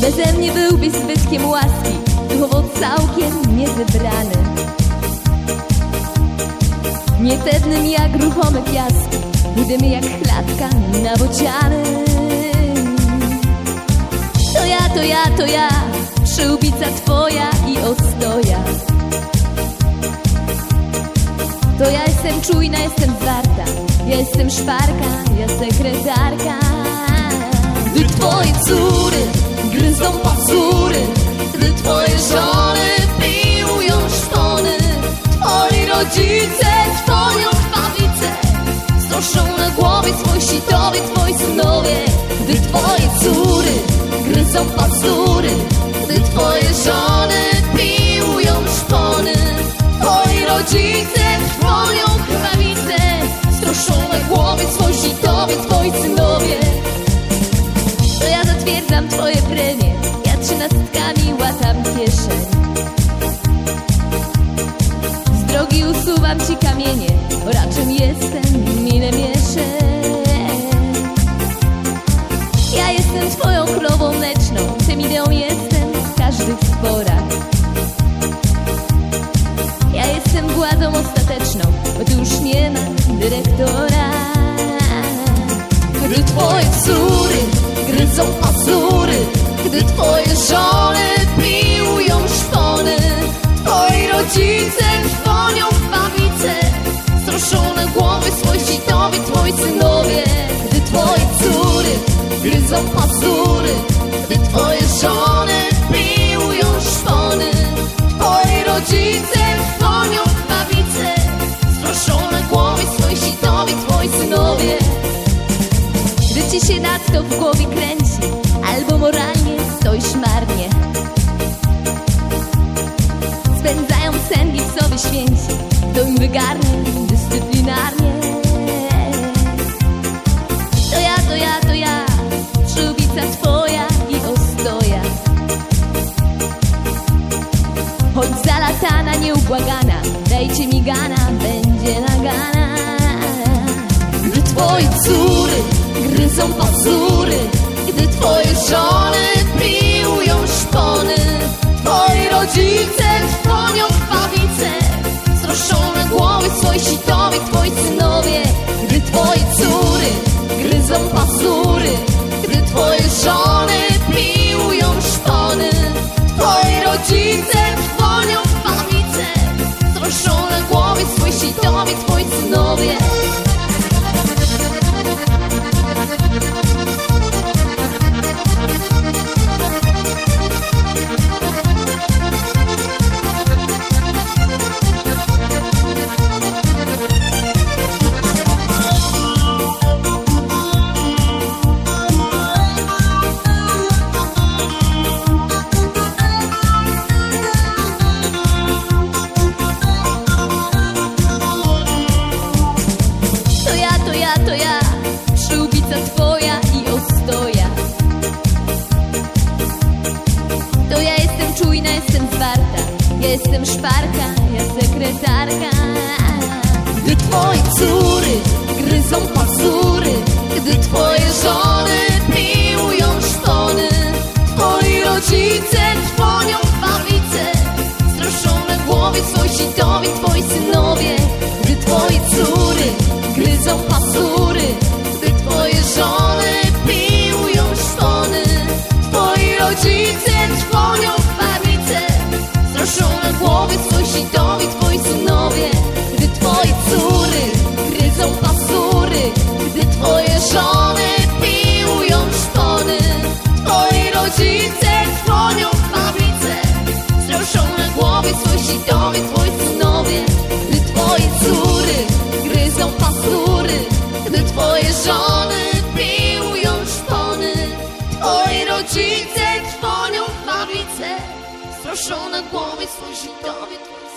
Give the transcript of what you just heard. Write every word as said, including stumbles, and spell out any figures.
Beze mnie byłbyś zbytkiem łaski, duchowo całkiem niezebrany, niepewnym jak ruchome piaski, budymy jak klatka na bociany. To ja, to ja, to ja, przyłbica twoja i ostoja. To ja jestem czujna, jestem zwarta, ja jestem szparka, ja sekretarka. Gdy twoje córy gryzą pazury, gdy twoje żony piłują szpony, twoi rodzice twoją krwawicę stroszą na głowie swój sitowie, twoi synowie. Gdy twoje córy gryzą pazury, gdy twoje żony piłują szpony, twoi rodzice twoją krwawicę stroszą na głowie swój sitowie, twoi synowie. To ja zatwierdzam twoje premie, ja trzynastkami łatam kieszeń, z drogi usuwam ci kamienie, bo raczym jestem, minę mieszę. Ja jestem twoją krową mleczną, tym ideą jestem w każdych sporach. Ja jestem władzą ostateczną, bo tu już nie ma dyrektora. Gdy twoje córy gryzą pazury, gdy twoje żony piłują szpony, twoi rodzice trwonią krwawicę stroszą na głowy swój sitowie, twoi synowie. Gdy twoje córy gryzą pazury, gdy twoje żony piłują szpony, twoi rodzice trwonią krwawicę stroszą na głowy swój sitowie, twoi synowie. Gdy ci się nadto w głowie kręci, albo moralnie stoisz marnie, spędzają sen gipsowy święci, to im wygarnie dyscyplinarnie. To ja, to ja, to ja, przyłbica twoja i ostoja, choć zalatana, nieubłagana, dajcie mi gana, będzie nagana. Gdy twoje córy gryzą pazury, gdy twoje żony piłują szpony, twoi rodzice trwonią krwawicę stroszą na głowy swój sitowie, twoi synowie. Gdy twoje córy gryzą pazury, gdy twoje żony piłują szpony, twoi rodzice trwonią krwawicę stroszą na głowy swój sitowie, twoi synowie. Ja jestem szparka, ja sekretarka. Gdy twoje córy gryzą pazury, gdy twoje żony piłują szpony, twoi rodzice trwonią krwawicę stroszą na głowie swój sitowie, twoi synowie. Gdy twoje córy gryzą pazury, gdy twoje żony piłują szpony, twoi rodzice trwonią krwawicę stroszą na głowy swój sitowie, twoi synowie. Gdy twoje córy gryzą pazury, gdy twoje żony piłują szpony, twoi rodzice trwonią krwawicę stroszą na głowy swój sitowie, twoi synowie. Gdy twoje córy gryzą pazury, gdy twoje żony piłują szpony, twoi rodzice trwonią krwawicę stroszą na głowie swój sitowie.